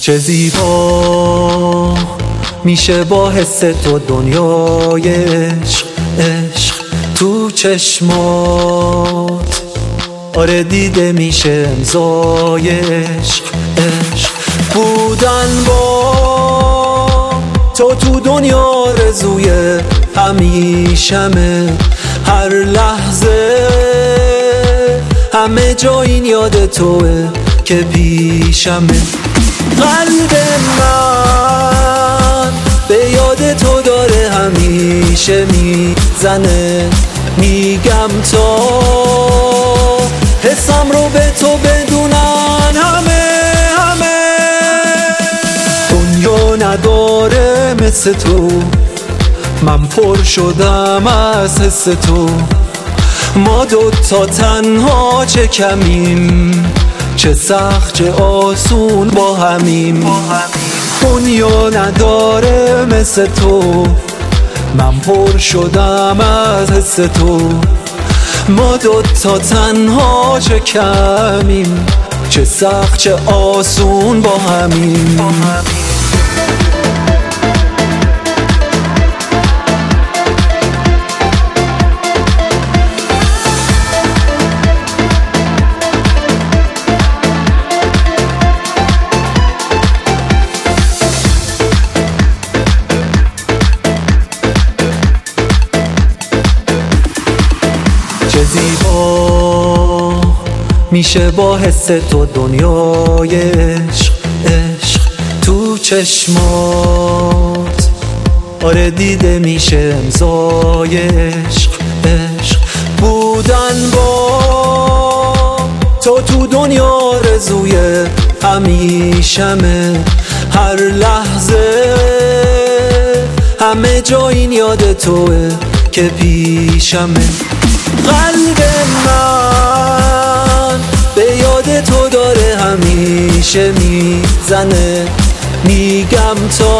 چه زیبا میشه با حس تو دنیای عشق تو چشمات. آره دیده میشه امضای عشق بودن با تو دنیا آرزوی همیشمه. هر لحظه همه جا این یاد توه که پیشمه. قلب من به یاد تو داره همیشه میزنه. میگم تا حسم رو به تو بدونن همه دنیا نداره مثل تو. من پر شدم از حس تو. ما دوتا تنها چه کمیم، چه سخت چه آسون با همیم. دنیا نداره مثل تو. من پر شدم از حس تو. ما دوتا تنها چه کمیم، چه سخت چه آسون با همیم. چه زیبا میشه با حس تو دنیای عشق تو چشمات. آره دیده میشه امضای عشق بودن با تو دنیا آرزوی همیشمه. هر لحظه همه جا این یاد توه که پیشمه. قلب من به یاد تو داره همیشه میزنه. میگم تا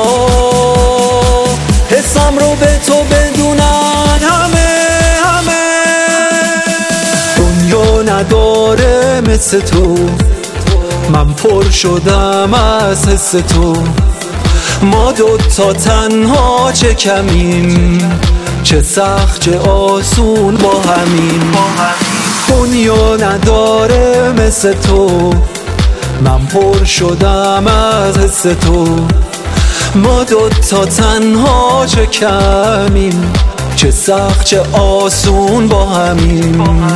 حسم رو به تو بدونن همه دنیا نداره مثل تو. من پر شدم از حس تو. ما دوتا تنها چه کمیم، چه سخت چه آسون با همیم. دنیا نداره مثل تو. من پر شدم از حس تو. ما دوتا تنها چه کمیم، چه سخت چه آسون با همیم.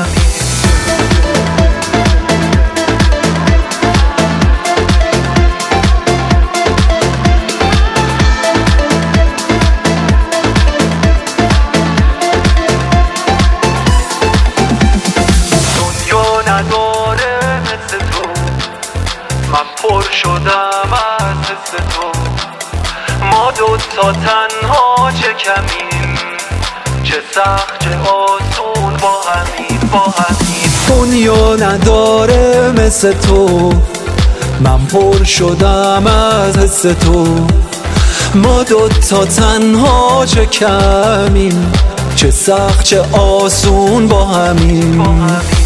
نداره مثل تو. من پر شدم از حس تو. ما دوتا تنها چه کمیم، چه سخت چه آسون با همیم. دنیا نداره مثل تو. من پر شدم از حس تو. ما دوتا تنها چه کمیم، چه سخت چه آسون با همیم.